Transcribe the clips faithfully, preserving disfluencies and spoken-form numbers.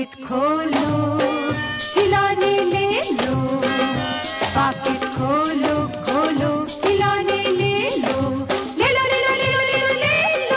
Packet खोलो, खिलौने ले लो, पाकिट खोलो खोलो खिलौने ले लो, ले लो ले लो ले लो ले लो ले लो।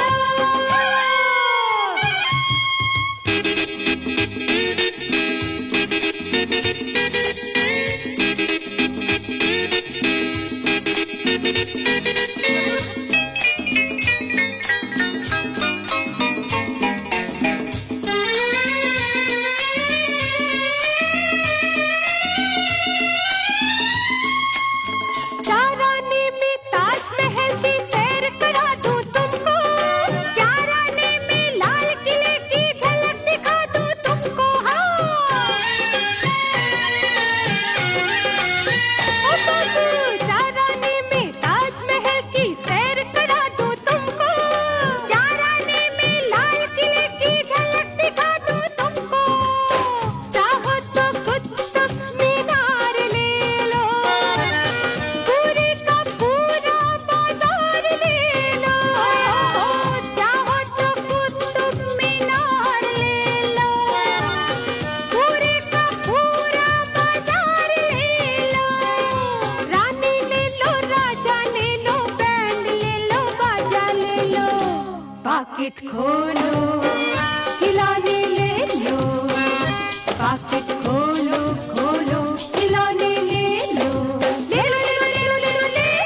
पाकिट खोलो, खिलौने ले लो, पाकिट खोलो खोलो खिलौने ले लो, ले लो ले लो ले लो ले लो ले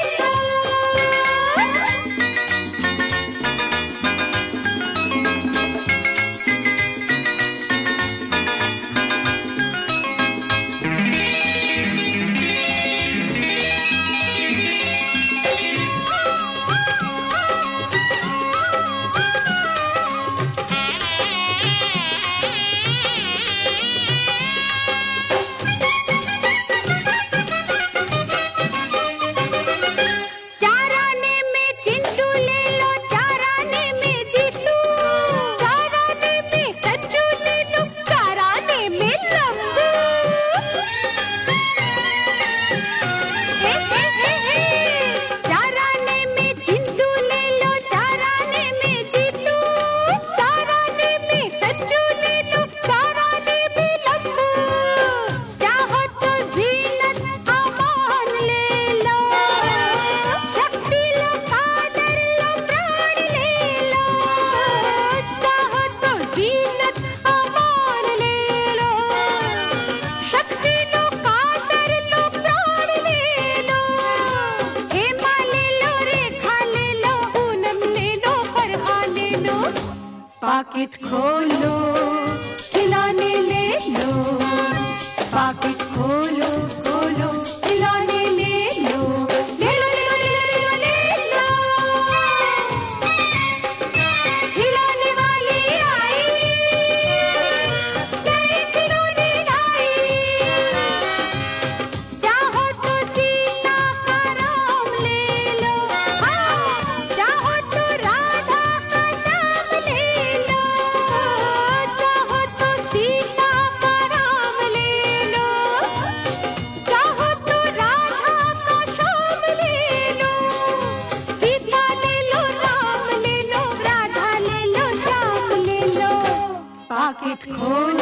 पाकिट खोलो, खिलौने ले लो, पाकिट खोलो खोलो खिलौने ले लो, ले लो ले लो ले लो ले लो ले लो। खिलौने वाली आई, नए खिलौने लाई, चाहो तो सीता का राम ले लो, हाँ चाहो तो राधा का श्याम ले लो, चाहो तो सीता का राम ले लो, चाहो तो राधा का श्याम ले लो, सीता ले लो राम ले लो, राधा ले लो श्याम ले लो, पाकिट खोलो।